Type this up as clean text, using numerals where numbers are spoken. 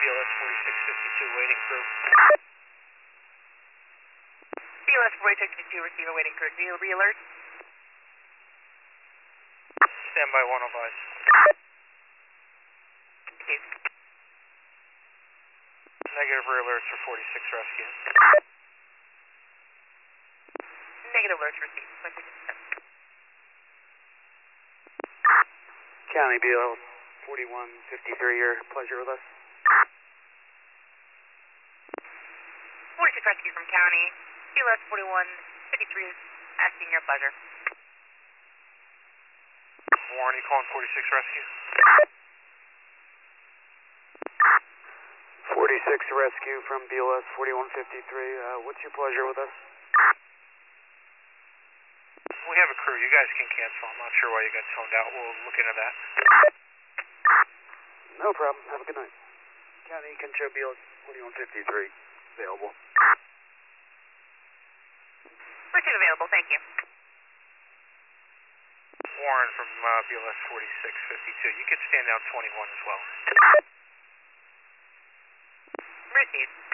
BLS 4652 waiting crew. BLS 4652 receiver waiting crew. Do you re-alert? Stand by 1 advise. Thank you. Negative rear alerts for 46 rescue. Negative alerts received. County BLS 4153, your pleasure with us. 46 rescue from County. BLS 4153 is asking your pleasure. Warren, you calling 46 rescue? 46 rescue from BLS 4153, what's your pleasure with us? We have a crew. You guys can cancel. I'm not sure why you got toned out. We'll look into that. No problem. Have a good night. County, you can show BLS 4153 available. Pursuit available. Thank you. Warren from BLS 4652. You can stand down 21 as well. Received.